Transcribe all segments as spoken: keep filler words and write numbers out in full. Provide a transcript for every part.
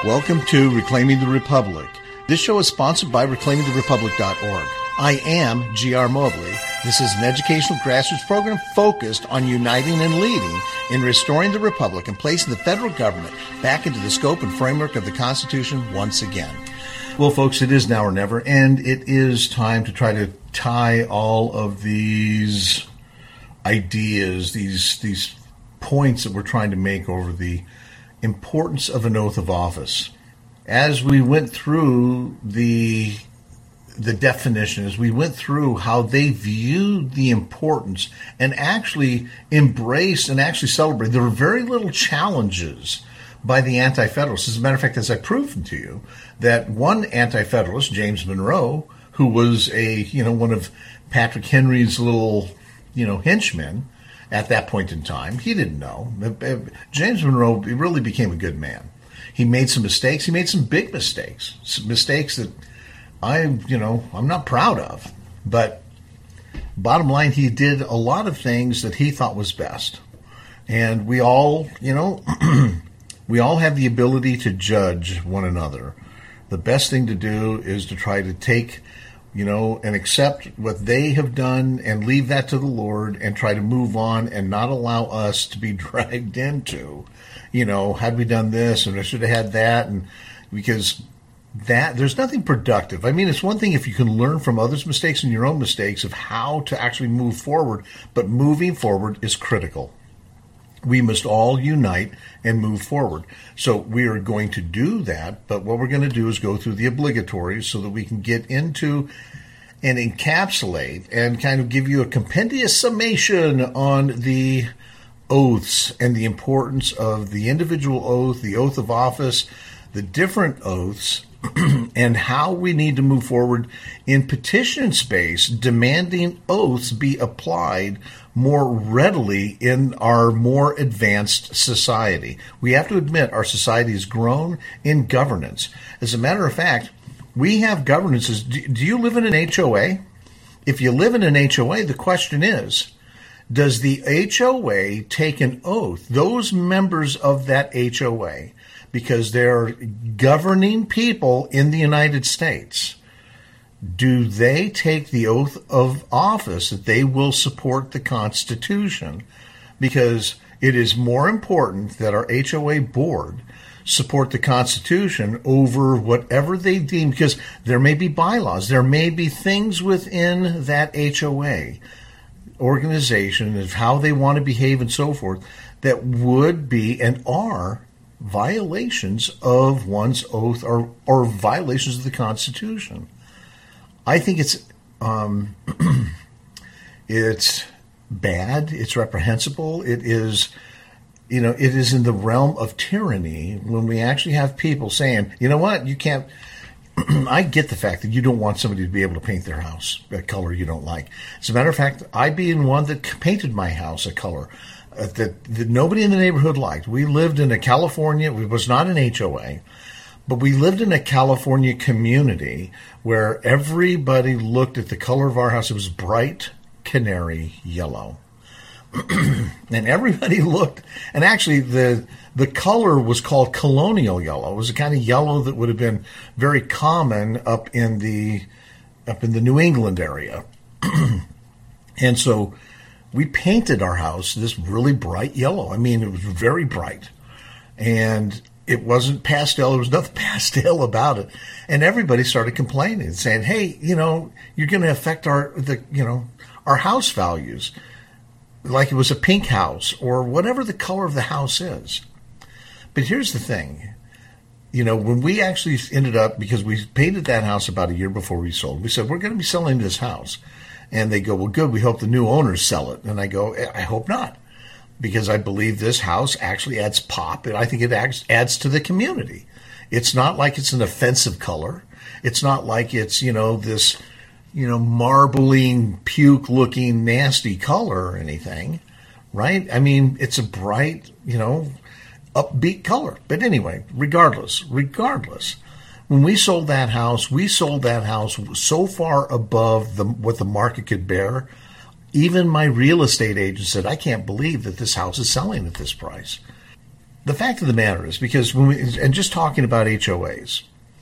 Welcome to Reclaiming the Republic. This show is sponsored by reclaiming the republic dot org. I am G R. Mobley. This is an educational grassroots program focused on uniting and leading in restoring the republic and placing the federal government back into the scope and framework of the Constitution once again. Well, folks, it is now or never, and it is time to try to tie all of these ideas, these these points that we're trying to make over the importance of an oath of office. As we went through the the definition, as we went through how they viewed the importance and actually embraced and actually celebrated, there were very little challenges by the Anti-Federalists. As a matter of fact, as I proved to you, that one Anti-Federalist, James Monroe, who was a, you know, one of Patrick Henry's little, you know, henchmen at that point in time, he didn't know. James Monroe really became a good man. He made some mistakes. He made some big mistakes, some mistakes that I, you know, I'm not proud of. But bottom line, he did a lot of things that he thought was best. And we all, you know, we all have the ability to judge one another. The best thing to do is to try to take, you know, and accept what they have done and leave that to the Lord and try to move on and not allow us to be dragged into, you know, had we done this and I should have had that, and because that there's nothing productive. I mean, it's one thing if you can learn from others' mistakes and your own mistakes of how to actually move forward, but moving forward is critical. We must all unite and move forward. So we are going to do that, but what we're going to do is go through the obligatories so that we can get into and encapsulate and kind of give you a compendious summation on the oaths and the importance of the individual oath, the oath of office, the different oaths, and how we need to move forward in petition space, demanding oaths be applied more readily in our more advanced society. We have to admit our society has grown in governance. As a matter of fact, we have governances. Do you live in an H O A? If you live in an H O A, the question is, does the H O A take an oath, those members of that H O A, because they're governing people in the United States, do they take the oath of office that they will support the Constitution? Because it is more important that our H O A board support the Constitution over whatever they deem, because there may be bylaws, there may be things within that H O A organization of how they want to behave and so forth that would be and are violations of one's oath or, or violations of the Constitution. I think it's um, it's bad. It's reprehensible. It is, you know, it is in the realm of tyranny when we actually have people saying, you know what, you can't. I get the fact that you don't want somebody to be able to paint their house a color you don't like. As a matter of fact, I being one that painted my house a color uh, that, that nobody in the neighborhood liked. We lived in a California, it was not an H O A, but we lived in a California community where everybody looked at the color of our house. It was bright canary yellow. And everybody looked, and actually the the color was called colonial yellow. It was a kind of yellow that would have been very common up in the up in the New England area. And so we painted our house this really bright yellow. I mean, it was very bright. And it wasn't pastel. There was nothing pastel about it. And everybody started complaining and saying, hey, you know, you're going to affect our, the, you know, our house values. Like it was a pink house or whatever the color of the house is. But here's the thing. You know, when we actually ended up, because we painted that house about a year before we sold, we said, we're going to be selling this house. And they go, well, good. We hope the new owners sell it. And I go, I hope not. Because I believe this house actually adds pop, and I think it adds, adds to the community. It's not like it's an offensive color. It's not like it's, you know, this, you know, marbling, puke-looking, nasty color or anything, right? I mean, it's a bright, you know, upbeat color. But anyway, regardless, regardless, when we sold that house, we sold that house so far above the, what the market could bear. Even my real estate agent said, I can't believe that this house is selling at this price. the fact of the matter is, because when we, and just talking about H O As,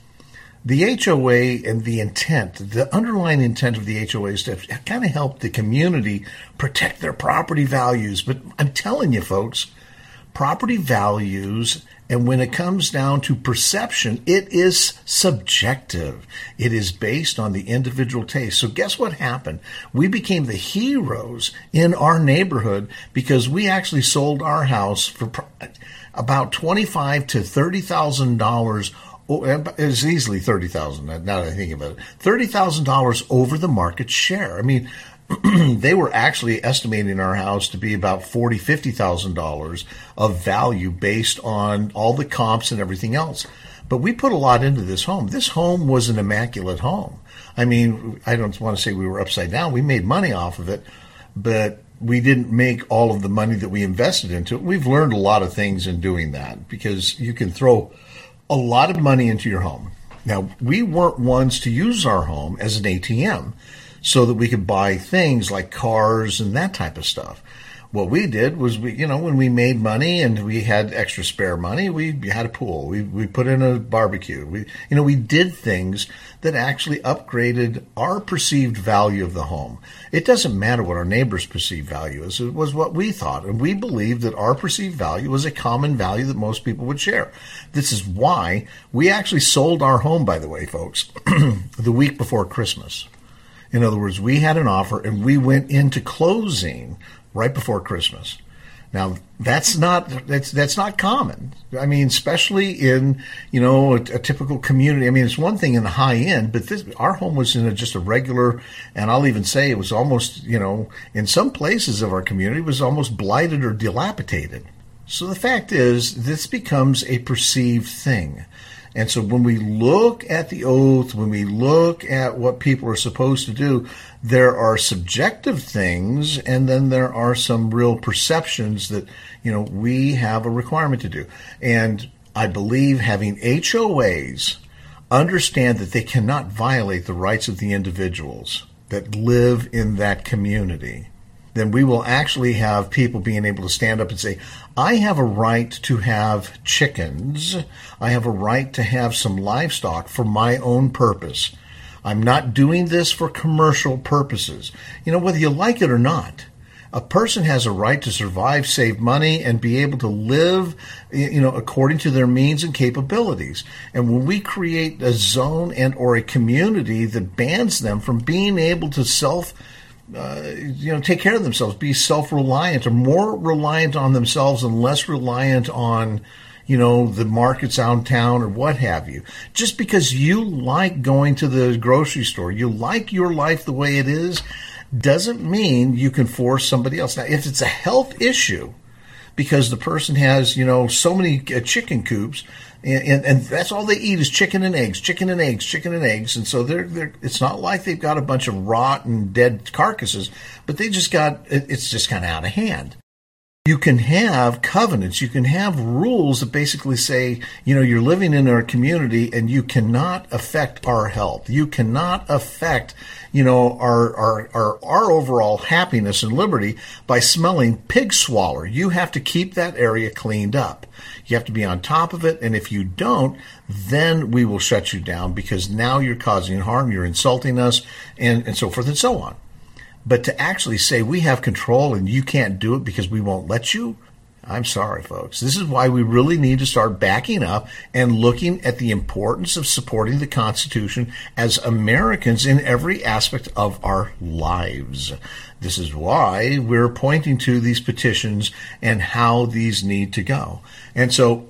the H O A and the intent, the underlying intent of the H O A is to kind of help the community protect their property values. But I'm telling you, folks, property values, and when it comes down to perception, it is subjective. It is based on the individual taste. So guess what happened? We became the heroes in our neighborhood because we actually sold our house for about twenty-five to thirty thousand dollars. Oh, it's easily thirty thousand dollars now that I think about it. thirty thousand dollars over the market share. I mean, they were actually estimating our house to be about forty thousand dollars, fifty thousand dollars of value based on all the comps and everything else. But we put a lot into this home. This home was an immaculate home. I mean, I don't want to say we were upside down. We made money off of it, but we didn't make all of the money that we invested into it. We've learned a lot of things in doing that because you can throw a lot of money into your home. Now, we weren't ones to use our home as an A T M so that we could buy things like cars and that type of stuff. What we did was, we, you know, when we made money and we had extra spare money, we had a pool. We we put in a barbecue. We, you know, we did things that actually upgraded our perceived value of the home. It doesn't matter what our neighbor's perceived value is. It was what we thought. And we believed that our perceived value was a common value that most people would share. This is why we actually sold our home, by the way, folks, the week before Christmas. In other words, we had an offer and we went into closing right before Christmas. Now, that's not that's that's not common. I mean, especially in, you know, a, a typical community. I mean, it's one thing in the high end, but this, our home was in a, just a regular, and I'll even say it was almost, you know, in some places of our community, it was almost blighted or dilapidated. So the fact is, this becomes a perceived thing. And so when we look at the oath, when we look at what people are supposed to do, there are subjective things, and then there are some real perceptions that, you know, we have a requirement to do. And I believe having H O As understand that they cannot violate the rights of the individuals that live in that community, then we will actually have people being able to stand up and say, I have a right to have chickens. I have a right to have some livestock for my own purpose. I'm not doing this for commercial purposes. You know, whether you like it or not, a person has a right to survive, save money, and be able to live, you know, according to their means and capabilities. And when we create a zone and or a community that bans them from being able to self Uh, you know, take care of themselves, be self-reliant, or more reliant on themselves and less reliant on, you know, the markets out in town or what have you. Just because you like going to the grocery store, you like your life the way it is, doesn't mean you can force somebody else. Now, if it's a health issue, because the person has, you know, so many uh, chicken coops, and, and, and that's all they eat is chicken and eggs, chicken and eggs, chicken and eggs. And so they're, they're, it's not like they've got a bunch of rotten, dead carcasses, but they just got, it, it's just kind of out of hand. You can have covenants, you can have rules that basically say, you know, you're living in our community and you cannot affect our health. You cannot affect, you know, our, our, our, our overall happiness and liberty by smelling pig swaller. You have to keep that area cleaned up. You have to be on top of it. And if you don't, then we will shut you down because now you're causing harm, you're insulting us, and, and so forth and so on. But to actually say we have control and you can't do it because we won't let you, I'm sorry, folks. This is why we really need to start backing up and looking at the importance of supporting the Constitution as Americans in every aspect of our lives. This is why we're pointing to these petitions and how these need to go. And so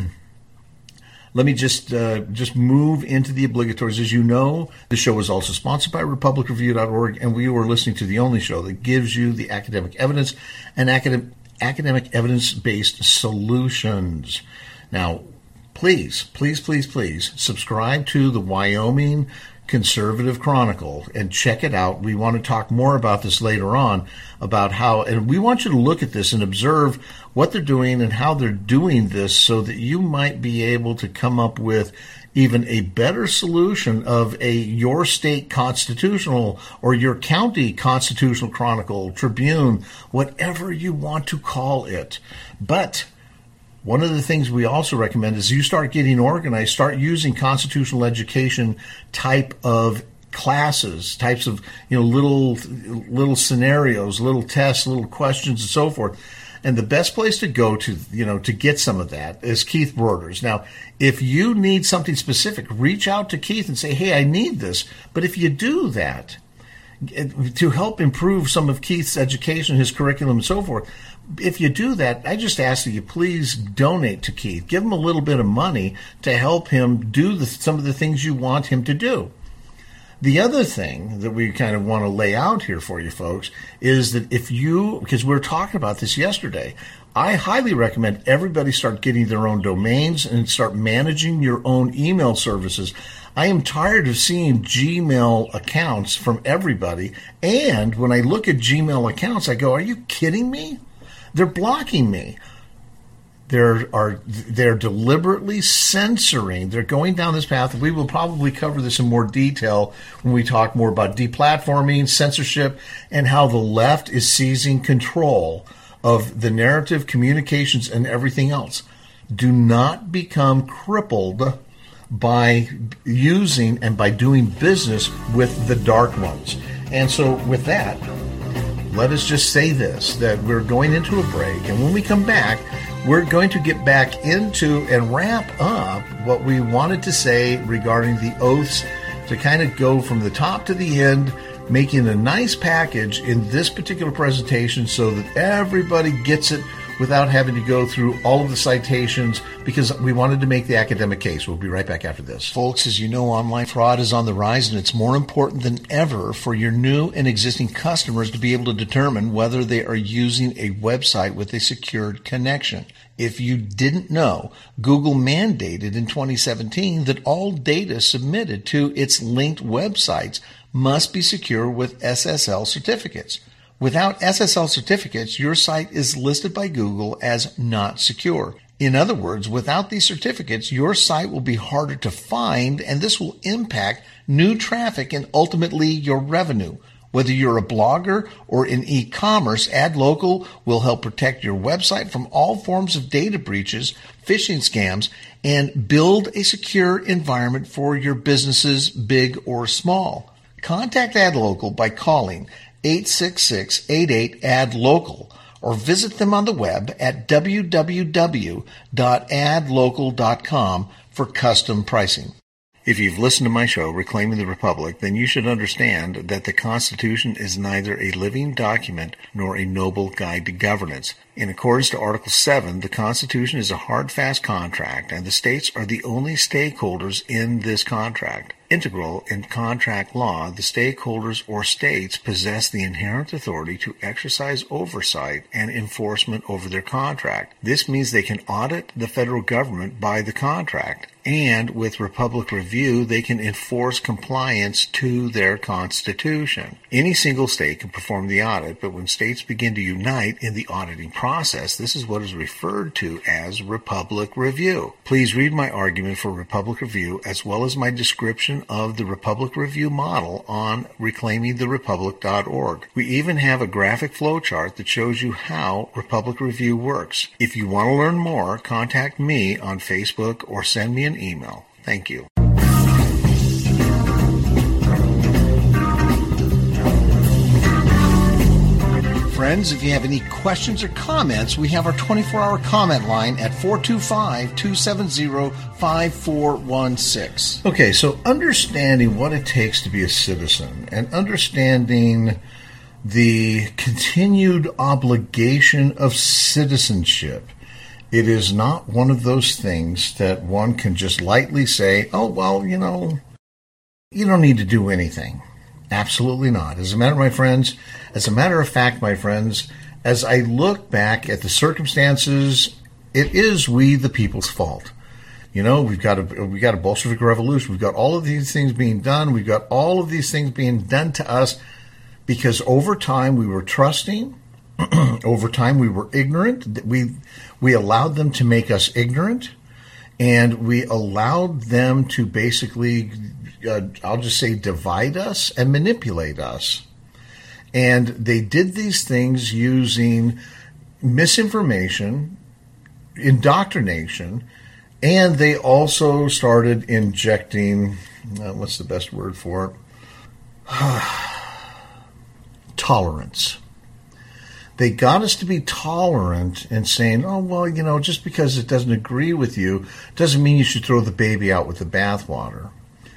let me just uh, just move into the obligatories. As you know, the show is also sponsored by Republic Review dot org, and we are listening to the only show that gives you the academic evidence and academic, academic evidence-based solutions. Now, please, please, please, please subscribe to the Wyoming Conservative Chronicle and check it out. We want to talk more about this later on, about how, and we want you to look at this and observe what they're doing and how they're doing this so that you might be able to come up with even a better solution of a your state constitutional or your county constitutional chronicle, Tribune, whatever you want to call it. But One of the things we also recommend is you start getting organized, start using constitutional education type of classes, types of, you know, little little scenarios, little tests, little questions, and so forth. And the best place to go to, you know, to get some of that is Keith Broders. Now, if you need something specific, reach out to Keith and say, hey, I need this. But if you do that, to help improve some of Keith's education, his curriculum, and so forth, if you do that, I just ask that you please donate to Keith. Give him a little bit of money to help him do the, some of the things you want him to do. The other thing that we kind of want to lay out here for you folks is that if you, because we were talking about this yesterday, I highly recommend everybody start getting their own domains and start managing your own email services. I am tired of seeing Gmail accounts from everybody. And when I look at Gmail accounts, I go, are you kidding me? They're blocking me. They're, are, they're deliberately censoring. They're going down this path. We will probably cover this in more detail when we talk more about deplatforming, censorship, and how the left is seizing control of the narrative, communications, and everything else. Do not become crippled by using and by doing business with the dark ones. And so with that, let us just say this, that we're going into a break, and when we come back, we're going to get back into and wrap up what we wanted to say regarding the oaths, to kind of go from the top to the end, making a nice package in this particular presentation so that everybody gets it without having to go through all of the citations, because we wanted to make the academic case. We'll be right back after this. Folks, as you know, online fraud is on the rise, and it's more important than ever for your new and existing customers to be able to determine whether they are using a website with a secured connection. If you didn't know, Google mandated in twenty seventeen that all data submitted to its linked websites must be secure with S S L certificates. Without S S L certificates, your site is listed by Google as not secure. In other words, without these certificates, your site will be harder to find, and this will impact new traffic and ultimately your revenue. Whether you're a blogger or in e-commerce, AdLocal will help protect your website from all forms of data breaches, phishing scams, and build a secure environment for your businesses, big or small. Contact AdLocal by calling eight six six, eight eight, A D local or visit them on the web at w w w dot ad local dot com for custom pricing. If you've listened to my show, Reclaiming the Republic, then you should understand that the Constitution is neither a living document nor a noble guide to governance. In accordance to Article seven, the Constitution is a hard, fast contract, and the states are the only stakeholders in this contract. Integral in contract law, the stakeholders or states possess the inherent authority to exercise oversight and enforcement over their contract. This means they can audit the federal government by the contract, and with Republic Review, they can enforce compliance to their Constitution. Any single state can perform the audit, but when states begin to unite in the auditing process, this is what is referred to as Republic Review. Please read my argument for Republic Review as well as my description of the Republic Review model on reclaiming the republic dot org. We even have a graphic flowchart that shows you how Republic Review works. If you want to learn more, contact me on Facebook or send me an email. Thank you. Friends, if you have any questions or comments, we have our twenty-four hour comment line at four two five, two seven zero, five four one six. Okay, so understanding what it takes to be a citizen and understanding the continued obligation of citizenship, it is not one of those things that one can just lightly say, oh, well, you know, you don't need to do anything. Absolutely not. As a matter, my friends, as a matter of fact, my friends, as I look back at the circumstances, it is we the people's fault. You know, we've got a we got a Bolshevik revolution. We've got all of these things being done. We've got all of these things being done to us because over time we were trusting. Over time we were ignorant. We we allowed them to make us ignorant, and we allowed them to basically, uh, I'll just say, divide us and manipulate us. And they did these things using misinformation, indoctrination, and they also started injecting, uh, what's the best word for it? Tolerance. They got us to be tolerant and saying, oh, well, you know, just because it doesn't agree with you doesn't mean you should throw the baby out with the bathwater.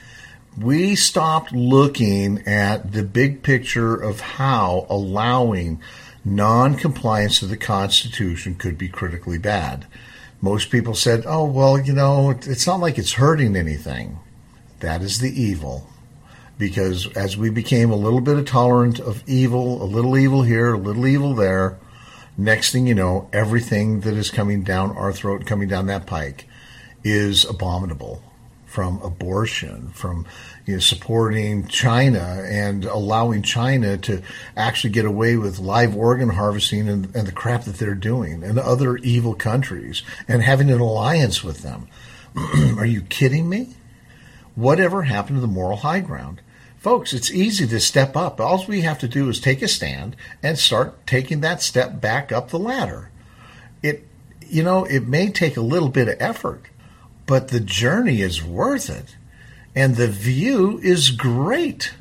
We stopped looking at the big picture of how allowing non-compliance to the Constitution could be critically bad. Most people said, oh, well, you know, it's not like it's hurting anything. That is the evil. Because as we became a little bit tolerant of evil, a little evil here, a little evil there, next thing you know, everything that is coming down our throat, coming down that pike, is abominable. From abortion, from you know, supporting China and allowing China to actually get away with live organ harvesting and, and the crap that they're doing, and other evil countries, and having an alliance with them. Are you kidding me? Whatever happened to the moral high ground? Folks, it's easy to step up. All we have to do is take a stand and start taking that step back up the ladder. It, you know, it may take a little bit of effort, but the journey is worth it, and the view is great.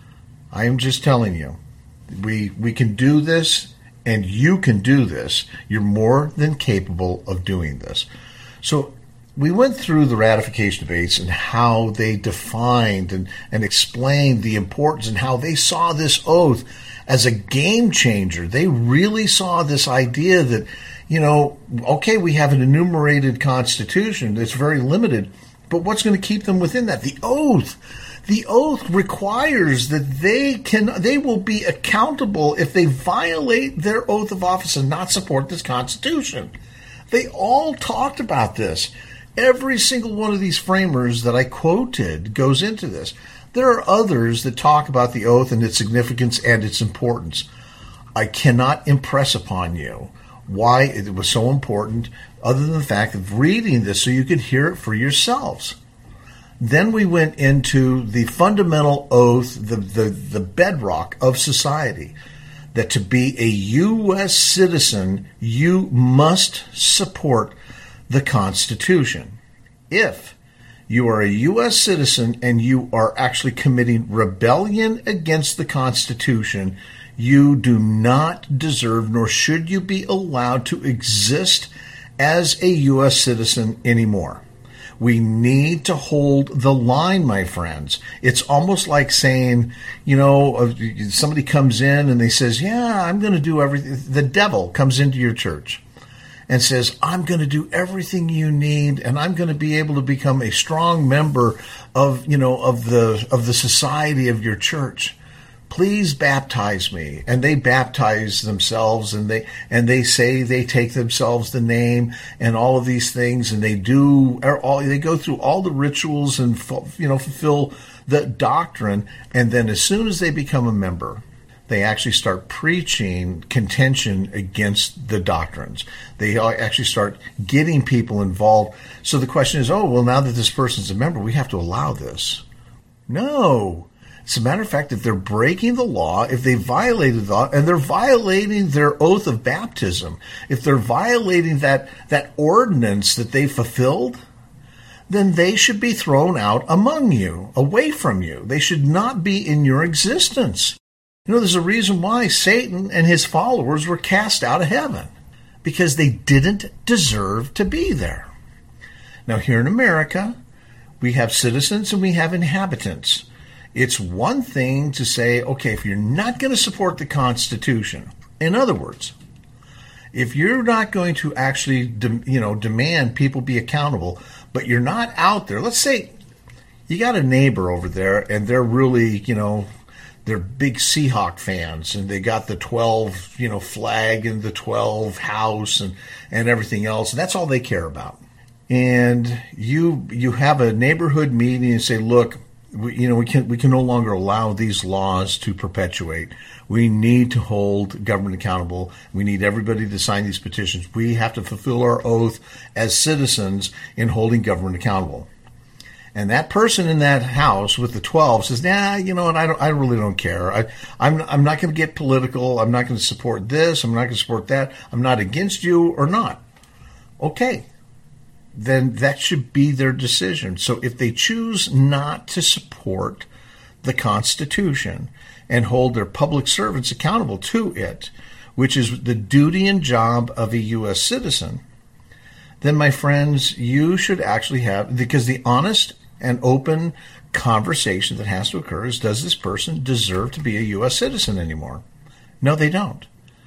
I am just telling you, we we can do this, and you can do this. You're more than capable of doing this. So we went through the ratification debates and how they defined and, and explained the importance and how they saw this oath as a game changer. They really saw this idea that, you know, okay, we have an enumerated Constitution that's very limited, but what's going to keep them within that? The oath. The oath requires that they can, they will be accountable if they violate their oath of office and not support this Constitution. They all talked about this. Every single one of these framers that I quoted goes into this. There are others that talk about the oath and its significance and its importance. I cannot impress upon you why it was so important, other than the fact of reading this so you could hear it for yourselves. Then we went into the fundamental oath, the, the, the bedrock of society, that to be a U S citizen, you must support the Constitution. If you are a U S citizen and you are actually committing rebellion against the Constitution, you do not deserve, nor should you be allowed to exist as a U S citizen anymore. We need to hold the line, my friends. It's almost like saying, you know, somebody comes in and they says, yeah, I'm going to do everything. The devil comes into your church and says, I'm going to do everything you need, and I'm going to be able to become a strong member of, you know, of the of the society of your church. Please baptize me. And they baptize themselves, and they and they say they take themselves the name and all of these things, and they do all they go through all the rituals and, you know, fulfill the doctrine, and then as soon as they become a member, they actually start preaching contention against the doctrines. They actually start getting people involved. So the question is, oh, well, now that this person's a member, we have to allow this. No. As a matter of fact, if they're breaking the law, if they violated the law, and they're violating their oath of baptism, if they're violating that, that ordinance that they fulfilled, then they should be thrown out among you, away from you. They should not be in your existence. You know, there's a reason why Satan and his followers were cast out of heaven, because they didn't deserve to be there. Now, here in America, we have citizens and we have inhabitants. It's one thing to say, okay, if you're not going to support the Constitution, in other words, if you're not going to actually, de- you know, demand people be accountable, but you're not out there, let's say you got a neighbor over there and they're really, you know, they're big Seahawk fans, and they got the twelve, you know, flag and the twelve house and, and everything else. And that's all they care about. And you you have a neighborhood meeting and say, look, we, you know, we can we can no longer allow these laws to perpetuate. We need to hold government accountable. We need everybody to sign these petitions. We have to fulfill our oath as citizens in holding government accountable. And that person in that house with the twelve says, nah, you know what, I don't, I really don't care. I, I'm, I'm not going to get political. I'm not going to support this. I'm not going to support that. I'm not against you or not. okay, then that should be their decision. So if they choose not to support the Constitution and hold their public servants accountable to it, which is the duty and job of a U S citizen, then, my friends, you should actually have, because the honest and open conversation that has to occur is, does this person deserve to be a U S citizen anymore? No, they don't.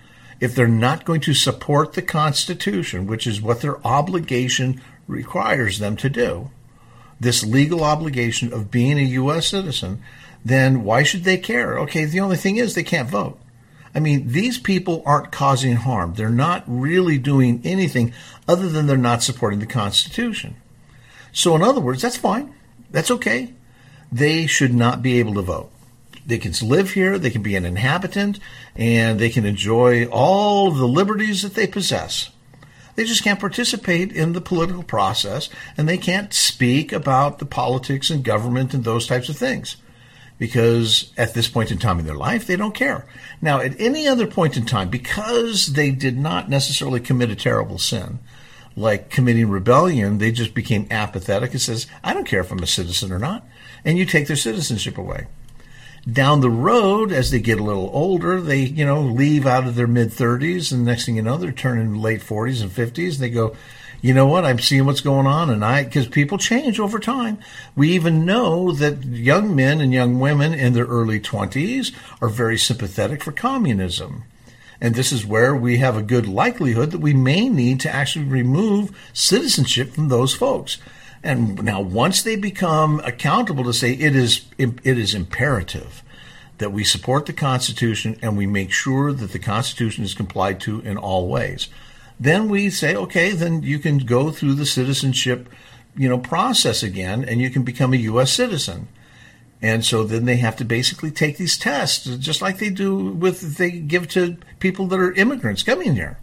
If they're not going to support the Constitution, which is what their obligation requires them to do, this legal obligation of being a U S citizen, then why should they care? Okay, the only thing is they can't vote. I mean, these people aren't causing harm. They're not really doing anything other than they're not supporting the Constitution. So in other words, that's fine. That's okay. They should not be able to vote. They can live here, they can be an inhabitant, and they can enjoy all of the liberties that they possess. They just can't participate in the political process, and they can't speak about the politics and government and those types of things. Because at this point in time in their life, they don't care. Now, at any other point in time, because they did not necessarily commit a terrible sin, like committing rebellion, they just became apathetic and says, I don't care if I'm a citizen or not. And you take their citizenship away. Down the road, as they get a little older, they, you know, leave out of their mid-thirties, and next thing you know, they're turning late forties and fifties, and they go, you know what, I'm seeing what's going on, and I, because people change over time. We even know that young men and young women in their early twenties are very sympathetic for communism. And this is where we have a good likelihood that we may need to actually remove citizenship from those folks. And now once they become accountable to say it is it is imperative that we support the Constitution and we make sure that the Constitution is complied to in all ways, then we say, okay, then you can go through the citizenship, you know, process again, and you can become a U S citizen. And so then they have to basically take these tests, just like they do with they give to people that are immigrants coming here.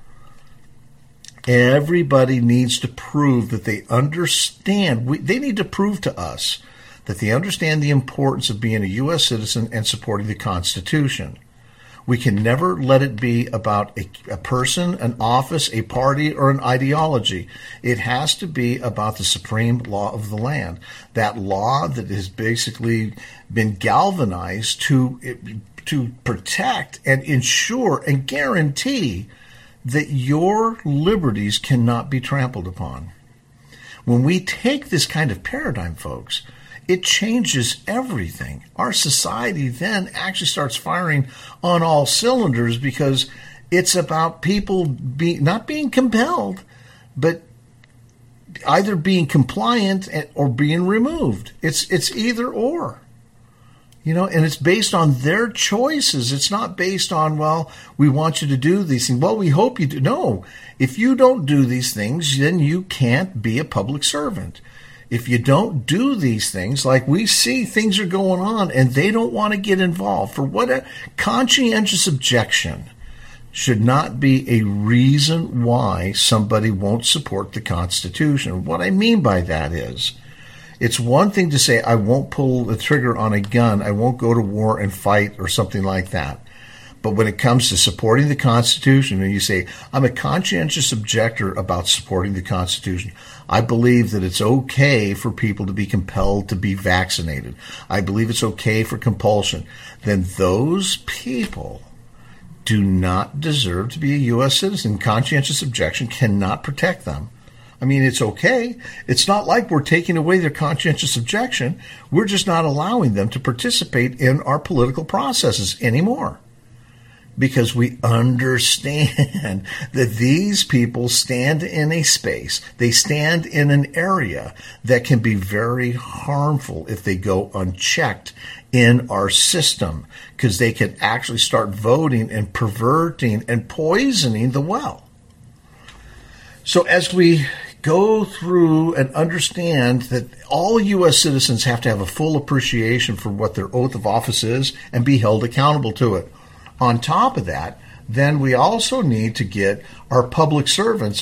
Everybody needs to prove that they understand. We, they need to prove to us that they understand the importance of being a U S citizen and supporting the Constitution. We can never let it be about a, a person, an office, a party, or an ideology. It has to be about the supreme law of the land, that law that has basically been galvanized to, to protect and ensure and guarantee that your liberties cannot be trampled upon. When we take this kind of paradigm, folks, it changes everything. Our society then actually starts firing on all cylinders because it's about people be, not being compelled, but either being compliant or being removed. It's it's either or. You know, and it's based on their choices. It's not based on, well, we want you to do these things. Well, we hope you do. No, if you don't do these things, then you can't be a public servant. If you don't do these things, like we see things are going on and they don't want to get involved, for what a conscientious objection should not be a reason why somebody won't support the Constitution. What I mean by that is, it's one thing to say, I won't pull the trigger on a gun, I won't go to war and fight or something like that. But when it comes to supporting the Constitution, and you say, I'm a conscientious objector about supporting the Constitution, I believe that it's okay for people to be compelled to be vaccinated, I believe it's okay for compulsion, then those people do not deserve to be a U S citizen. Conscientious objection cannot protect them. I mean, it's okay. It's not like we're taking away their conscientious objection. We're just not allowing them to participate in our political processes anymore. Because we understand that these people stand in a space, they stand in an area that can be very harmful if they go unchecked in our system, because they can actually start voting and perverting and poisoning the well. So as we go through and understand that all U S citizens have to have a full appreciation for what their oath of office is and be held accountable to it. On top of that, then we also need to get our public servants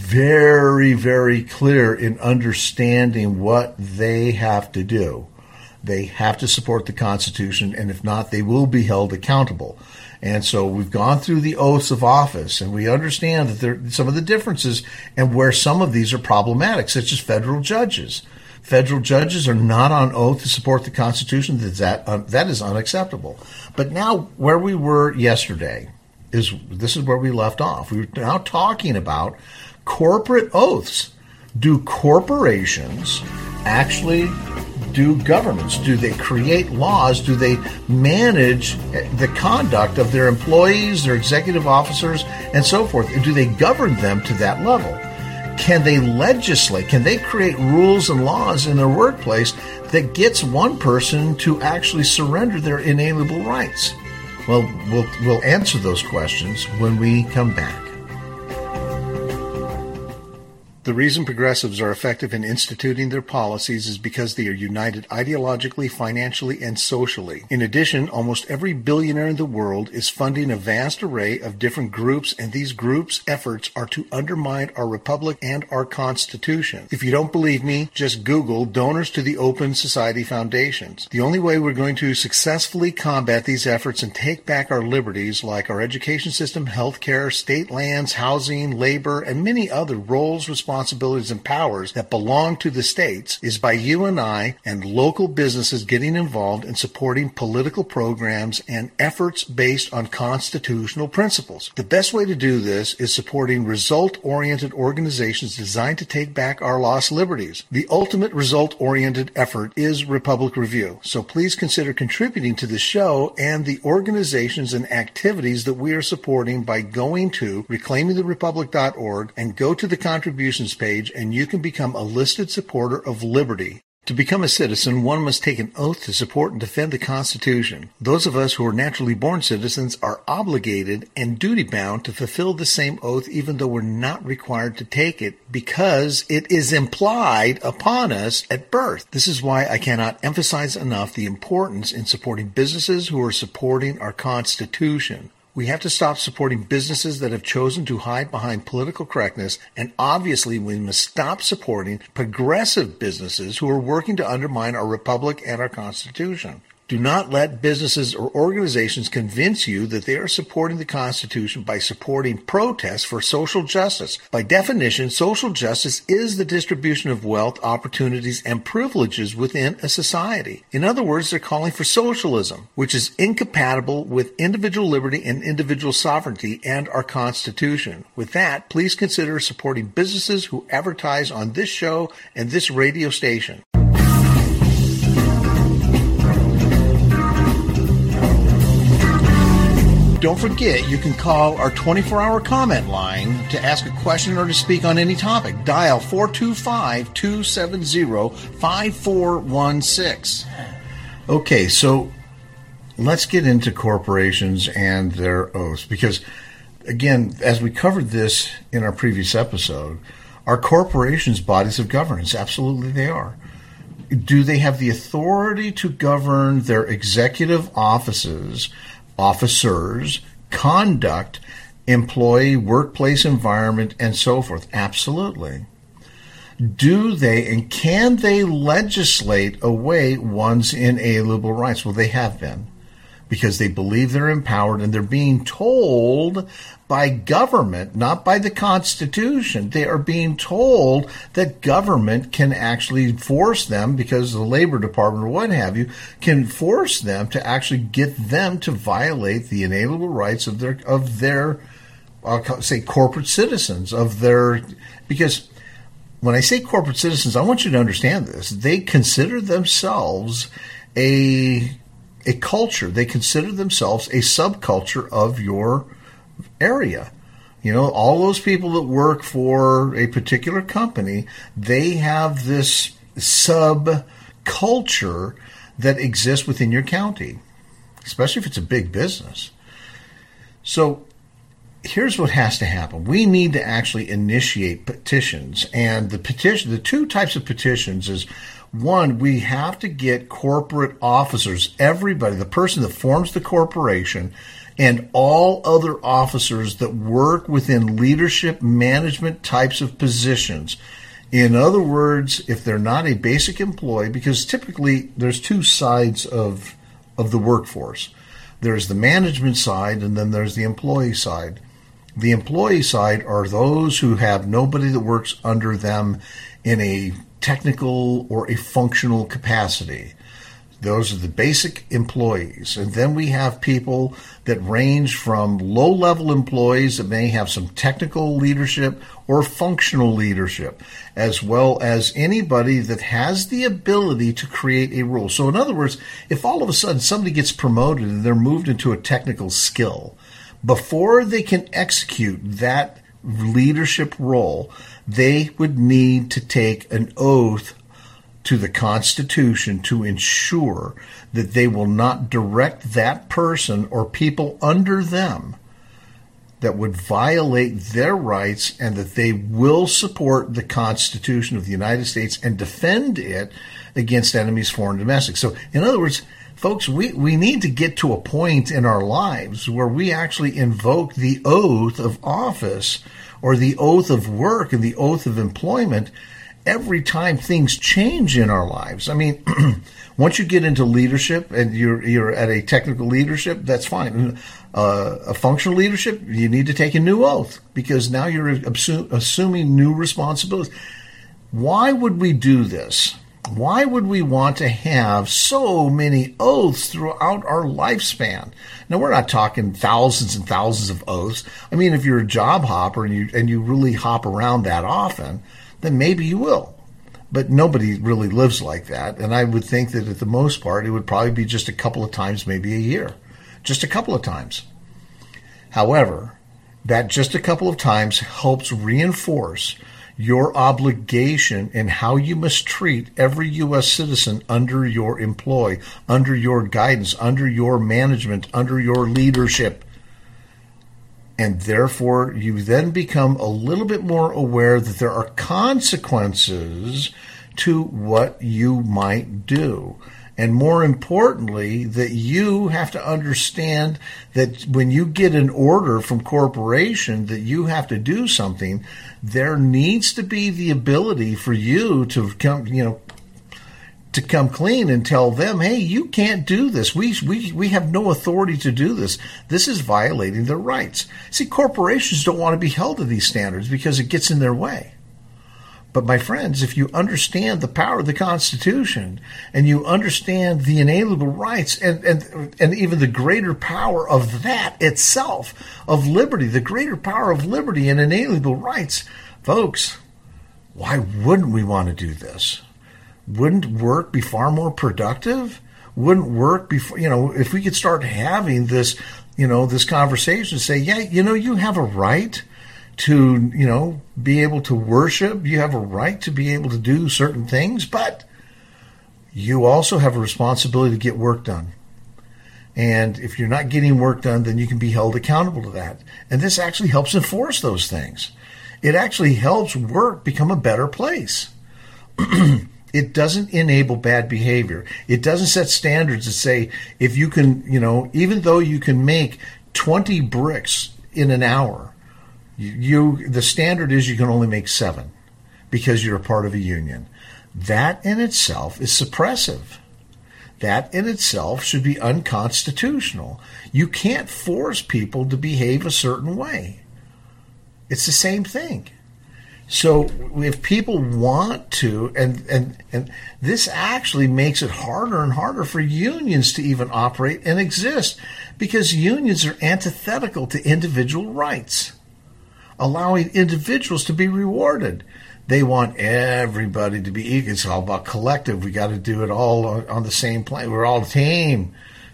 very, very clear in understanding what they have to do. They have to support the Constitution, and if not, they will be held accountable. And so we've gone through the oaths of office, and we understand that there are some of the differences and where some of these are problematic, such as federal judges. Federal judges are not on oath to support the Constitution. That, uh, that is unacceptable. But now, where we were yesterday, is this is where we left off. We're now talking about corporate oaths. Do corporations actually do governments? Do they create laws? Do they manage the conduct of their employees, their executive officers, and so forth? Do they govern them to that level? Can they legislate? Can they create rules and laws in their workplace that gets one person to actually surrender their inalienable rights? Well, we'll, we'll answer those questions when we come back. The reason progressives are effective in instituting their policies is because they are united ideologically, financially, and socially. In addition, almost every billionaire in the world is funding a vast array of different groups, and these groups' efforts are to undermine our republic and our Constitution. If you don't believe me, just Google donors to the Open Society Foundations. The only way we're going to successfully combat these efforts and take back our liberties, like our education system, healthcare, state lands, housing, labor, and many other roles, responsibilities, responsibilities and powers that belong to the states, is by you and I and local businesses getting involved in supporting political programs and efforts based on constitutional principles. The best way to do this is supporting result-oriented organizations designed to take back our lost liberties. The ultimate result-oriented effort is Republic Review, so please consider contributing to the show and the organizations and activities that we are supporting by going to reclaiming the republic dot org and go to the contributions page, and you can become a listed supporter of liberty. To become a citizen, one must take an oath to support and defend the Constitution. Those of us who are naturally born citizens are obligated and duty-bound to fulfill the same oath, even though we're not required to take it, because it is implied upon us at birth. This is why I cannot emphasize enough the importance in supporting businesses who are supporting our Constitution. We have to stop supporting businesses that have chosen to hide behind political correctness, and obviously we must stop supporting progressive businesses who are working to undermine our republic and our Constitution. Do not let businesses or organizations convince you that they are supporting the Constitution by supporting protests for social justice. By definition, social justice is the distribution of wealth, opportunities, and privileges within a society. In other words, they're calling for socialism, which is incompatible with individual liberty and individual sovereignty and our Constitution. With that, please consider supporting businesses who advertise on this show and this radio station. Don't forget, you can call our twenty-four hour comment line to ask a question or to speak on any topic. Dial four two five, two seven zero, five four one six. Okay, so let's get into corporations and their oaths, because, again, as we covered this in our previous episode, are corporations bodies of governance? Absolutely they are. Do they have the authority to govern their executive offices, officers, conduct, employee, workplace environment, and so forth? Absolutely. Do they and can they legislate away one's inalienable rights? Well, they have been, because they believe they're empowered and they're being told by government, not by the Constitution. They are being told that government can actually force them, because the Labor Department or what have you can force them to actually get them to violate the inalienable rights of their of their I'll say corporate citizens, of their, because when I say corporate citizens, I want you to understand this. They consider themselves a a culture. They consider themselves a subculture of your area. You know, all those people that work for a particular company, they have this subculture that exists within your county, especially if it's a big business. So here's what has to happen. We need to actually initiate petitions, and the petition, the two types of petitions is, one, we have to get corporate officers, everybody, the person that forms the corporation, and all other officers that work within leadership management types of positions. In other words, if they're not a basic employee, because typically there's two sides of of the workforce. There's the management side, and then there's the employee side. The employee side are those who have nobody that works under them in a technical or a functional capacity. Those are the basic employees. And then we have people that range from low-level employees that may have some technical leadership or functional leadership, as well as anybody that has the ability to create a rule. So in other words, if all of a sudden somebody gets promoted and they're moved into a technical skill, before they can execute that leadership role, they would need to take an oath to the Constitution to ensure that they will not direct that person or people under them that would violate their rights, and that they will support the Constitution of the United States and defend it against enemies, foreign and domestic. So, in other words, folks, we, we need to get to a point in our lives where we actually invoke the oath of office or the oath of work and the oath of employment every time things change in our lives. I mean, once you get into leadership and you're you're at a technical leadership, that's fine. Uh, a functional leadership, you need to take a new oath because now you're assu- assuming new responsibilities. Why would we do this? Why would we want to have so many oaths throughout our lifespan? Now, we're not talking thousands and thousands of oaths. I mean, if you're a job hopper and you and you really hop around that often, then maybe you will. But nobody really lives like that. And I would think that at the most part, it would probably be just a couple of times, maybe a year. Just a couple of times. However, that just a couple of times helps reinforce your obligation and how you must treat every U S citizen under your employ, under your guidance, under your management, under your leadership. And therefore, you then become a little bit more aware that there are consequences to what you might do. And more importantly, that you have to understand that when you get an order from corporation that you have to do something, there needs to be the ability for you to come, you know, to come clean and tell them, hey, you can't do this. We, we, we have no authority to do this. This is violating their rights. See, corporations don't want to be held to these standards because it gets in their way. But my friends, if you understand the power of the Constitution and you understand the inalienable rights and, and, and even the greater power of that itself, of liberty, the greater power of liberty and inalienable rights, folks, why wouldn't we want to do this? Wouldn't work be far more productive? Wouldn't work be, you know, if we could start having this, you know, this conversation, say, yeah, you know, you have a right to, you know, be able to worship. You have a right to be able to do certain things, but you also have a responsibility to get work done. And if you're not getting work done, then you can be held accountable to that. And this actually helps enforce those things. It actually helps work become a better place. It doesn't enable bad behavior. It doesn't set standards that say if you can, you know, even though you can make twenty bricks in an hour, you, you the standard is you can only make seven because you're a part of a union. That in itself is suppressive. That in itself should be unconstitutional. You can't force people to behave a certain way. It's the same thing. So if people want to, and, and, and this actually makes it harder and harder for unions to even operate and exist because unions are antithetical to individual rights, allowing individuals to be rewarded. They want everybody to be equal. It's all about collective. We got to do it all on, on the same plane. We're all a team.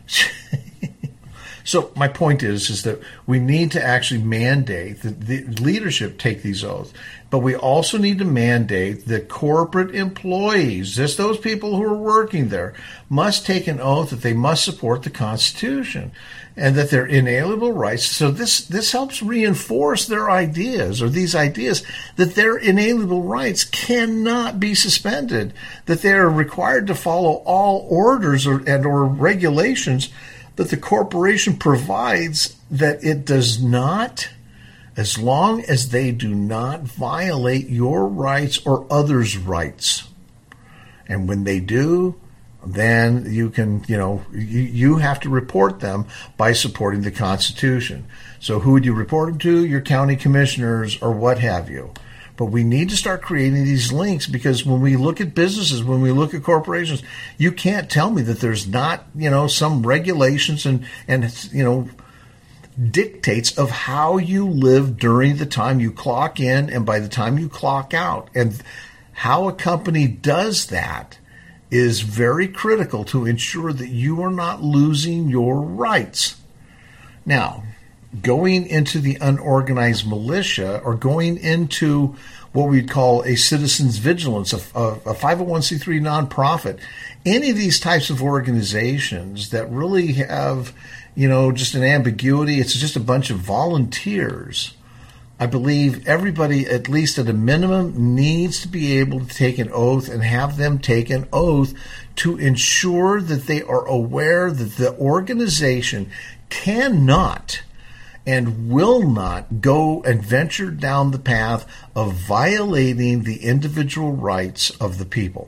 So my point is, is that we need to actually mandate that the leadership take these oaths, but we also need to mandate that corporate employees, just those people who are working there, must take an oath that they must support the Constitution and that their inalienable rights. So this, this helps reinforce their ideas or these ideas that their inalienable rights cannot be suspended, that they are required to follow all orders or, and or regulations that the corporation provides, that it does not as long as they do not violate your rights or others' rights. And when they do, then you can, you know, you, you have to report them by supporting the Constitution. So who would you report them to? Your county commissioners or what have you. But we need to start creating these links, because when we look at businesses, when we look at corporations, you can't tell me that there's not, you know, some regulations and, and you know, dictates of how you live during the time you clock in and by the time you clock out. And how a company does that is very critical to ensure that you are not losing your rights. Now, going into the unorganized militia or going into what we'd call a citizens vigilance, a, a five oh one c three nonprofit, any of these types of organizations that really have, you know, just an ambiguity, it's just a bunch of volunteers. I believe everybody, at least at a minimum, needs to be able to take an oath and have them take an oath to ensure that they are aware that the organization cannot and will not go and venture down the path of violating the individual rights of the people.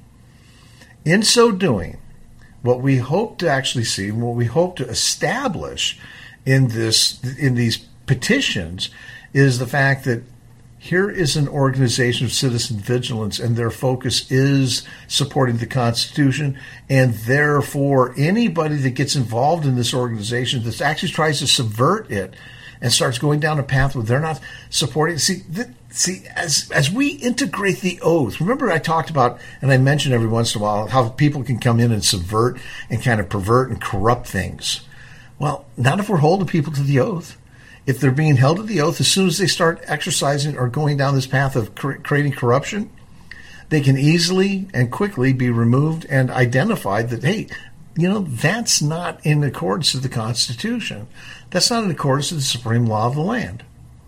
In so doing, what we hope to actually see, what we hope to establish in this, in these petitions, is the fact that here is an organization of citizen vigilance, and their focus is supporting the Constitution, and therefore anybody that gets involved in this organization that actually tries to subvert it and starts going down a path where they're not supporting. See, th- see, as as we integrate the oath, remember I talked about, and I mentioned every once in a while, how people can come in and subvert and kind of pervert and corrupt things. Well, not if we're holding people to the oath. If they're being held to the oath, as soon as they start exercising or going down this path of cre- creating corruption, they can easily and quickly be removed and identified that, hey, you know, that's not in accordance with the Constitution. That's not in accordance with the supreme law of the land.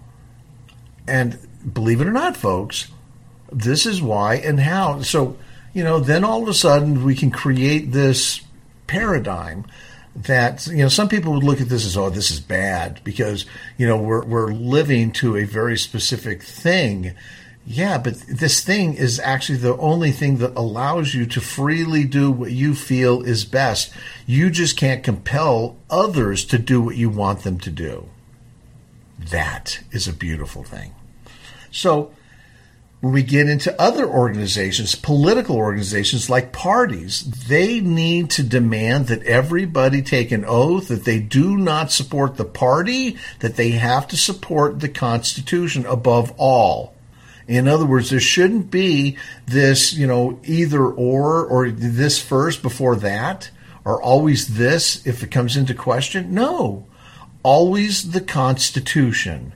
And believe it or not, folks, this is why and how. So, you know, then all of a sudden we can create this paradigm that, you know, some people would look at this as, oh, this is bad because, you know, we're we're living to a very specific thing. Yeah, but this thing is actually the only thing that allows you to freely do what you feel is best. You just can't compel others to do what you want them to do. That is a beautiful thing. So when we get into other organizations, political organizations like parties, they need to demand that everybody take an oath that they do not support the party, that they have to support the Constitution above all. In other words, there shouldn't be this, you know, either or, or this first before that, or always this if it comes into question. No, always the Constitution.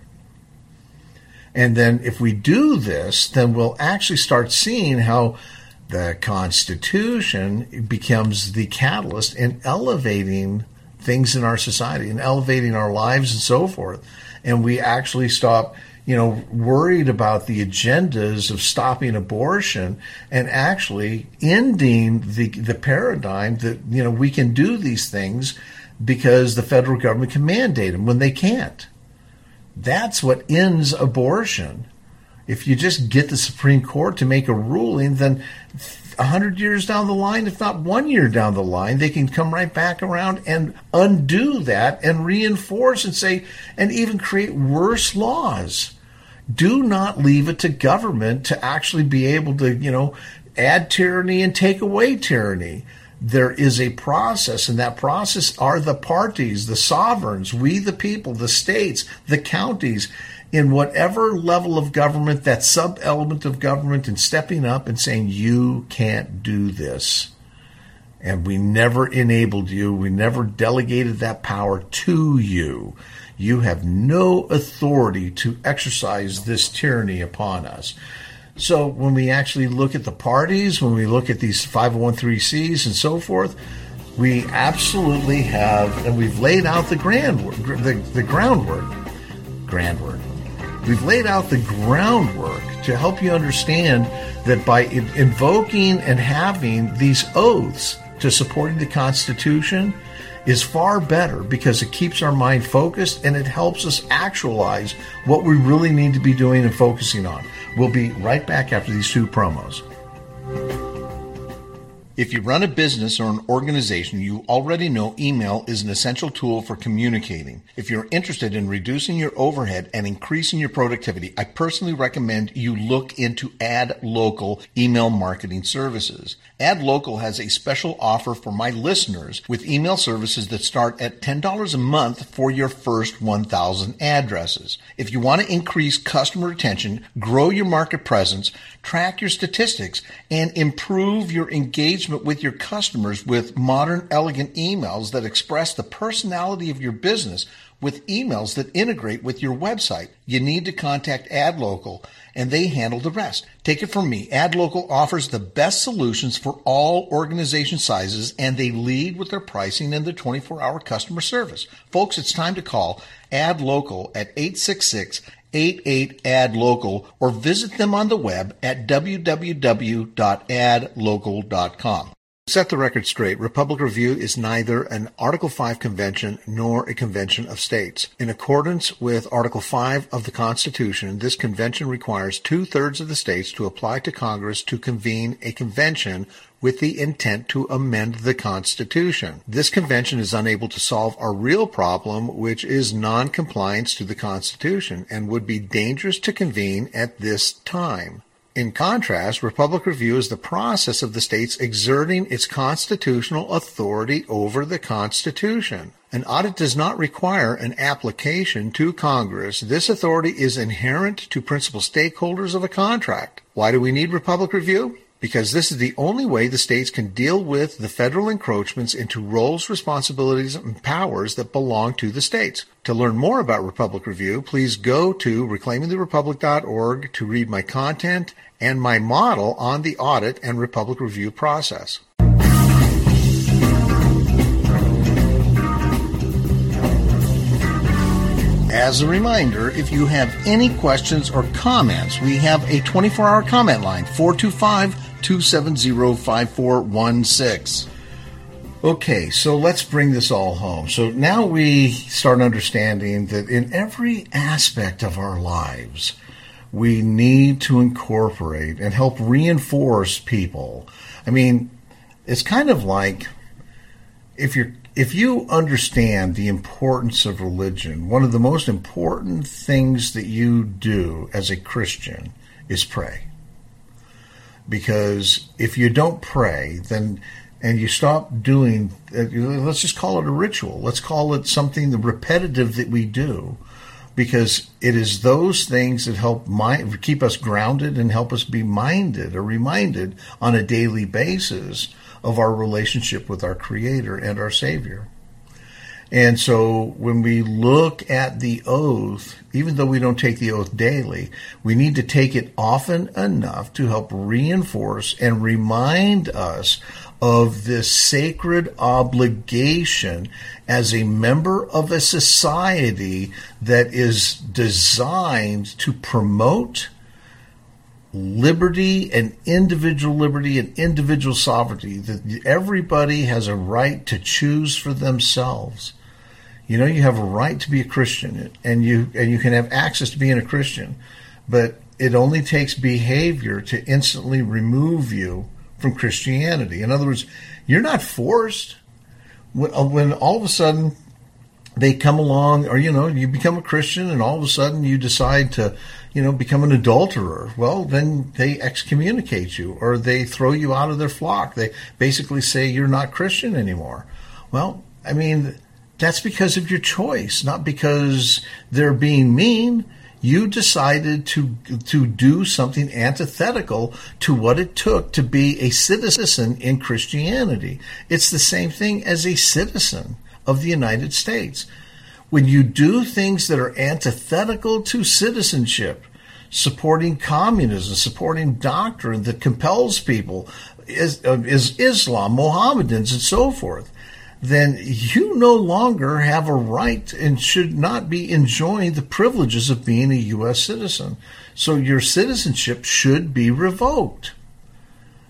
And then if we do this, then we'll actually start seeing how the Constitution becomes the catalyst in elevating things in our society and elevating our lives and so forth. And we actually stop, you know, worried about the agendas of stopping abortion and actually ending the the paradigm that, you know, we can do these things because the federal government can mandate them when they can't. That's what ends abortion. If you just get the Supreme Court to make a ruling, then a hundred years down the line, if not one year down the line, they can come right back around and undo that and reinforce and say, and even create worse laws. Do not leave it to government to actually be able to, you know, add tyranny and take away tyranny. There is a process, and that process are the parties, the sovereigns, we the people, the states, the counties, in whatever level of government, that sub-element of government, and stepping up and saying, you can't do this. And we never enabled you. We never delegated that power to you. You have no authority to exercise this tyranny upon us. So when we actually look at the parties, when we look at these five oh one c threes and so forth, we absolutely have, and we've laid out the groundwork, the, the groundwork, groundwork. We've laid out the groundwork to help you understand that by invoking and having these oaths to supporting the Constitution is far better because it keeps our mind focused and it helps us actualize what we really need to be doing and focusing on. We'll be right back after these two promos. If you run a business or an organization, you already know email is an essential tool for communicating. If you're interested in reducing your overhead and increasing your productivity, I personally recommend you look into AdLocal email marketing services. AdLocal has a special offer for my listeners with email services that start at ten dollars a month for your first one thousand addresses. If you want to increase customer retention, grow your market presence, track your statistics, and improve your engagement with your customers with modern, elegant emails that express the personality of your business with emails that integrate with your website, you need to contact AdLocal, and they handle the rest. Take it from me. AdLocal offers the best solutions for all organization sizes, and they lead with their pricing and their twenty-four hour customer service. Folks, it's time to call AdLocal at eight six six, eight eight, A D local or visit them on the web at w w w dot ad local dot com. Set the record straight. Republic Review is neither an Article five convention nor a convention of states. In accordance with Article five of the Constitution, this convention requires two-thirds of the states to apply to Congress to convene a convention with the intent to amend the Constitution. This convention is unable to solve our real problem, which is non-compliance to the Constitution, and would be dangerous to convene at this time. In contrast, Republic Review is the process of the states exerting its constitutional authority over the Constitution. An audit does not require an application to Congress. This authority is inherent to principal stakeholders of a contract. Why do we need Republic Review? Because this is the only way the states can deal with the federal encroachments into roles, responsibilities, and powers that belong to the states. To learn more about Republic Review, please go to reclaiming the republic dot org to read my content and my model on the audit and Republic Review process. As a reminder, if you have any questions or comments, we have a twenty-four hour comment line, four two five, two seven zero, five four one six. Okay, so let's bring this all home. So now we start understanding that in every aspect of our lives, we need to incorporate and help reinforce people. I mean, it's kind of like if you're If you understand the importance of religion, one of the most important things that you do as a Christian is pray. Because if you don't pray, then, and you stop doing, let's just call it a ritual. Let's call it something repetitive that we do. Because it is those things that help mind, keep us grounded and help us be minded or reminded on a daily basis of our relationship with our Creator and our Savior. And so when we look at the oath, even though we don't take the oath daily, we need to take it often enough to help reinforce and remind us of this sacred obligation as a member of a society that is designed to promote liberty and individual liberty and individual sovereignty, that everybody has a right to choose for themselves. You know, you have a right to be a Christian, and you and you can have access to being a Christian, but it only takes behavior to instantly remove you from Christianity. In other words, you're not forced. When, when all of a sudden they come along, or, you know, you become a Christian and all of a sudden you decide to, you know, become an adulterer, well, then they excommunicate you or they throw you out of their flock. They basically say you're not Christian anymore. Well, I mean, that's because of your choice, not because they're being mean. You decided to to do something antithetical to what it took to be a citizen in Christianity. It's the same thing as a citizen of the United States. When you do things that are antithetical to citizenship, supporting communism, supporting doctrine that compels people, is, uh, is Islam, Mohammedans, and so forth, then you no longer have a right and should not be enjoying the privileges of being a U S citizen. So your citizenship should be revoked.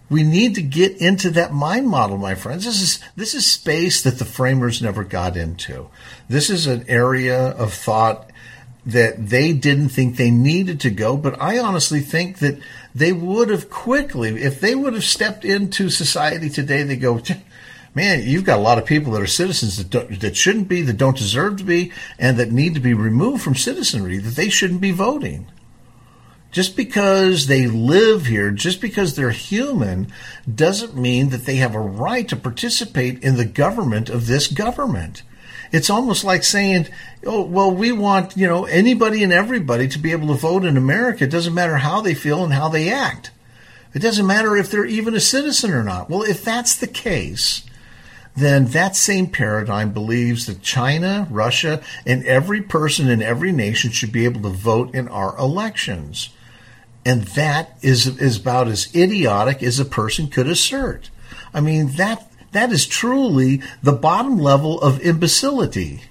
We need to get into that mind model, my friends. This is this is space that the framers never got into. This is an area of thought that they didn't think they needed to go, but I honestly think that they would have quickly, if they would have stepped into society today, they go, man, you've got a lot of people that are citizens that don't, that shouldn't be, that don't deserve to be, and that need to be removed from citizenry, that they shouldn't be voting. Just because they live here, just because they're human, doesn't mean that they have a right to participate in the government of this government. It's almost like saying, oh, well, we want, you know, anybody and everybody to be able to vote in America. It doesn't matter how they feel and how they act. It doesn't matter if they're even a citizen or not. Well, if that's the case, then that same paradigm believes that China, Russia, and every person in every nation should be able to vote in our elections. And that is, is about as idiotic as a person could assert. I mean, that That is truly the bottom level of imbecility.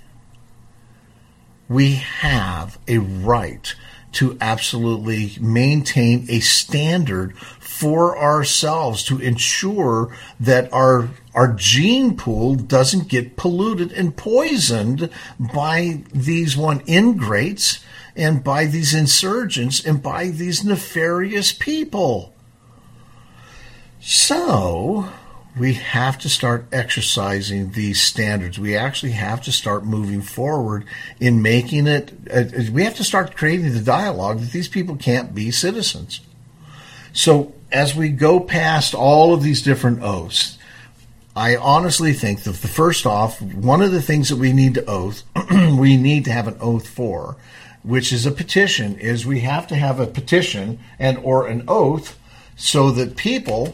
We have a right to absolutely maintain a standard for ourselves to ensure that our our gene pool doesn't get polluted and poisoned by these one ingrates and by these insurgents and by these nefarious people. So we have to start exercising these standards. We actually have to start moving forward in making it, uh, we have to start creating the dialogue that these people can't be citizens. So as we go past all of these different oaths, I honestly think that the first off, one of the things that we need to oath, we need to have an oath for, which is a petition, is we have to have a petition and or an oath so that people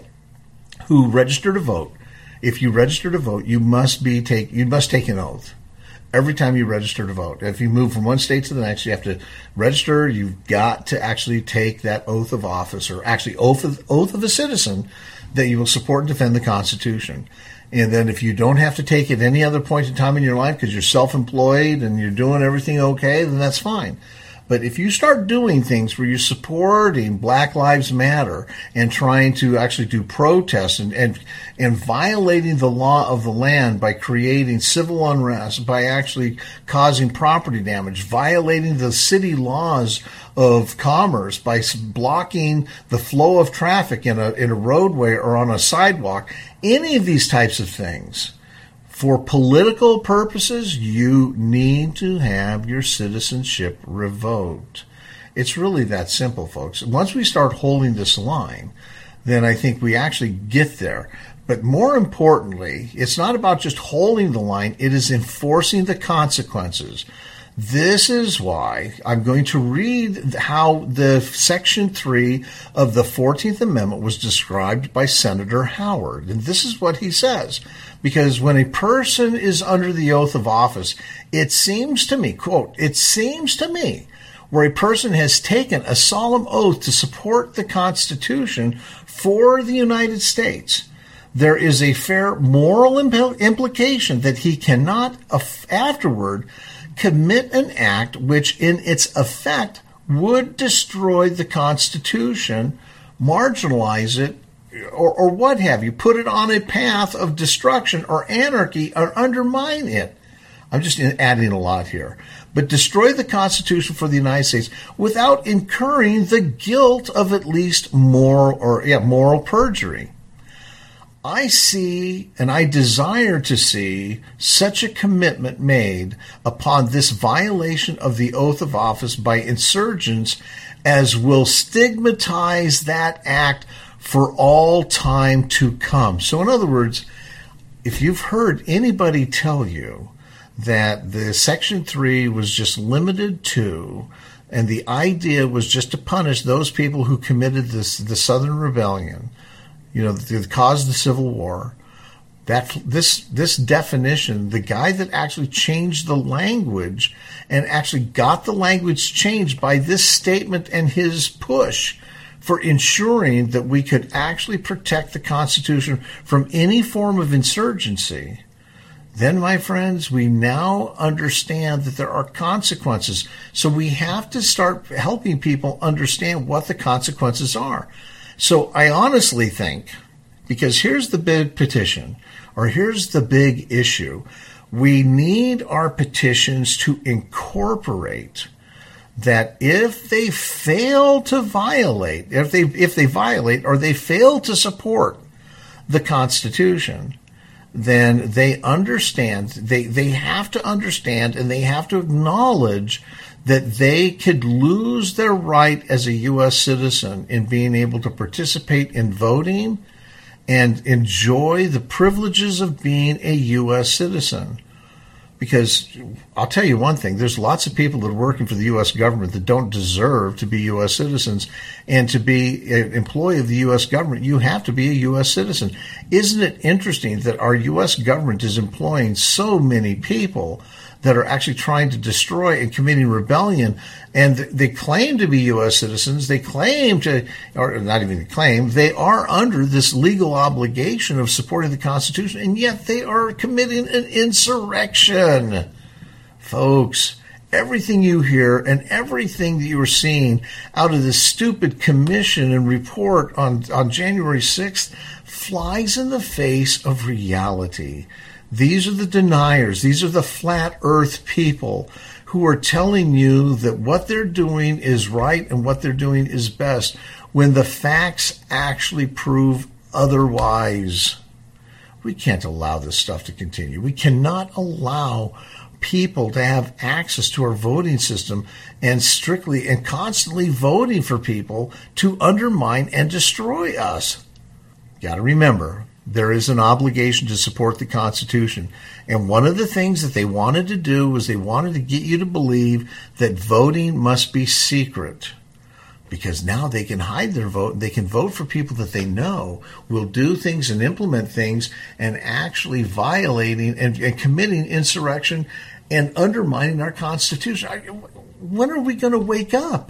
who register to vote, if you register to vote, you must be take you must take an oath every time you register to vote. If you move from one state to the next, you have to register. You've got to actually take that oath of office, or actually oath of, oath of a citizen, that you will support and defend the Constitution. And then if you don't have to take it any other point in time in your life because you're self-employed and you're doing everything okay, then that's fine. But if you start doing things where you're supporting Black Lives Matter and trying to actually do protests and, and, and violating the law of the land by creating civil unrest, by actually causing property damage, violating the city laws of commerce by blocking the flow of traffic in a, in a roadway or on a sidewalk, any of these types of things, for political purposes, you need to have your citizenship revoked. It's really that simple, folks. Once we start holding this line, then I think we actually get there. But more importantly, it's not about just holding the line, it is enforcing the consequences. This is why I'm going to read how the Section three of the fourteenth Amendment was described by Senator Howard. And this is what he says. Because when a person is under the oath of office, it seems to me, quote, it seems to me, where a person has taken a solemn oath to support the Constitution for the United States, there is a fair moral impl- implication that he cannot af- afterward commit an act which in its effect would destroy the Constitution, marginalize it, Or, or what have you, put it on a path of destruction or anarchy or undermine it. I'm just adding a lot here. But destroy the Constitution for the United States without incurring the guilt of at least moral or yeah, moral perjury. I see and I desire to see such a commitment made upon this violation of the oath of office by insurgents as will stigmatize that act for all time to come. So in other words, if you've heard anybody tell you that the Section three was just limited to, and the idea was just to punish those people who committed this, the Southern Rebellion, you know, that caused the Civil War, that this this definition, the guy that actually changed the language and actually got the language changed by this statement and his push for ensuring that we could actually protect the Constitution from any form of insurgency, then, my friends, we now understand that there are consequences. So we have to start helping people understand what the consequences are. So I honestly think Because here's the big petition, or here's the big issue. We need our petitions to incorporate that if they fail to violate, if they if they violate or they fail to support the Constitution, then they understand, they, they have to understand and they have to acknowledge that they could lose their right as a U S citizen in being able to participate in voting and enjoy the privileges of being a U S citizen. Because I'll tell you one thing, there's lots of people that are working for the U S government that don't deserve to be U S citizens. And to be an employee of the U S government, you have to be a U S citizen. Isn't it interesting that our U S government is employing so many people that are actually trying to destroy and committing rebellion, and they claim to be U S citizens, they claim to, or not even claim, they are under this legal obligation of supporting the Constitution, and yet they are committing an insurrection. Folks, everything you hear and everything that you are seeing out of this stupid commission and report on, on January sixth flies in the face of reality. These are the deniers. These are the flat earth people who are telling you that what they're doing is right and what they're doing is best when the facts actually prove otherwise. We can't allow this stuff to continue. We cannot allow people to have access to our voting system and strictly and constantly voting for people to undermine and destroy us. Got to remember, there is an obligation to support the Constitution. And one of the things that they wanted to do was they wanted to get you to believe that voting must be secret. Because now they can hide their vote. They can vote for people that they know will do things and implement things and actually violating and, and committing insurrection and undermining our Constitution. When are we going to wake up?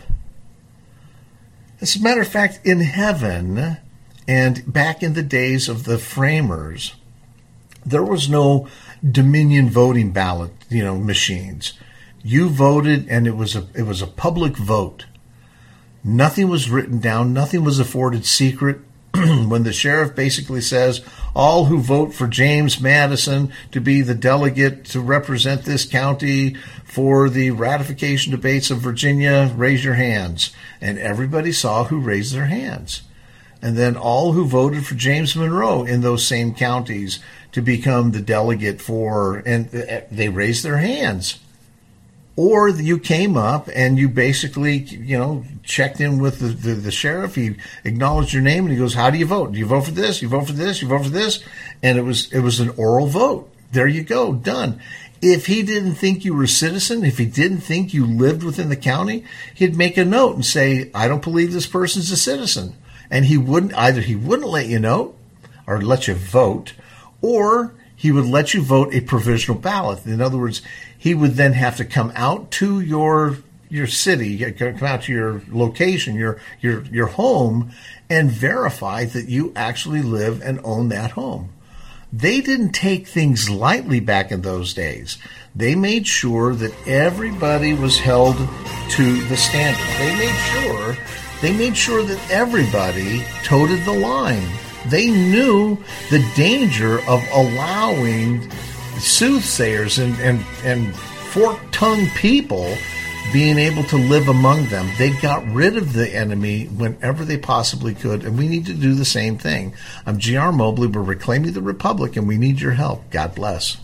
As a matter of fact, in heaven, and back in the days of the framers, there was no Dominion voting ballot, you know, machines. You voted, and it was a it was a public vote. Nothing was written down. Nothing was afforded secret. When the sheriff basically says, all who vote for James Madison to be the delegate to represent this county for the ratification debates of Virginia, raise your hands. And everybody saw who raised their hands. And then all who voted for James Monroe in those same counties to become the delegate for, and they raised their hands. Or you came up and you basically, you know, checked in with the, the, the sheriff. He acknowledged your name and he goes, how do you vote? Do you vote for this? You vote for this? You vote for this? And it was it was an oral vote. There you go, done. If he didn't think you were a citizen, if he didn't think you lived within the county, he'd make a note and say, I don't believe this person's a citizen. And he wouldn't, either he wouldn't let you know or let you vote, or he would let you vote a provisional ballot. In other words, he would then have to come out to your your city, come out to your location, your your your home, and verify that you actually live and own that home. They didn't take things lightly back in those days. They made sure that everybody was held to the standard. They made sure They made sure that everybody toted the line. They knew the danger of allowing soothsayers and, and, and fork-tongued people being able to live among them. They got rid of the enemy whenever they possibly could, and we need to do the same thing. I'm G R Mobley. We're reclaiming the Republic, and we need your help. God bless.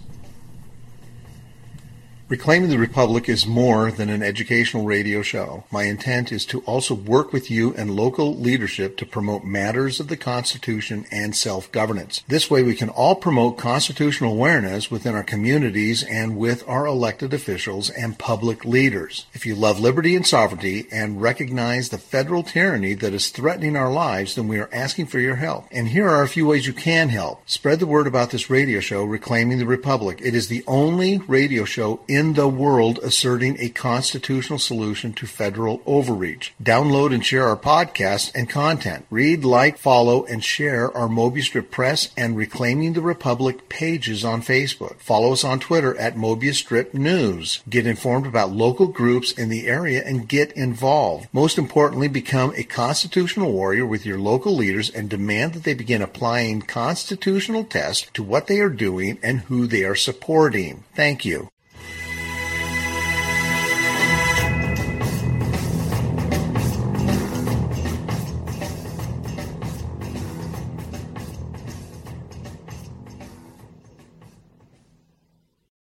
Reclaiming the Republic is more than an educational radio show. My intent is to also work with you and local leadership to promote matters of the Constitution and self-governance. This way we can all promote constitutional awareness within our communities and with our elected officials and public leaders. If you love liberty and sovereignty and recognize the federal tyranny that is threatening our lives, then we are asking for your help. And here are a few ways you can help. Spread the word about this radio show, Reclaiming the Republic. It is the only radio show in in the world asserting a constitutional solution to federal overreach. Download and share our podcasts and content. Read, like, follow, and share our Mobius Strip Press and Reclaiming the Republic pages on Facebook. Follow us on Twitter at Mobius Strip News. Get informed about local groups in the area and get involved. Most importantly, become a constitutional warrior with your local leaders and demand that they begin applying constitutional tests to what they are doing and who they are supporting. Thank you.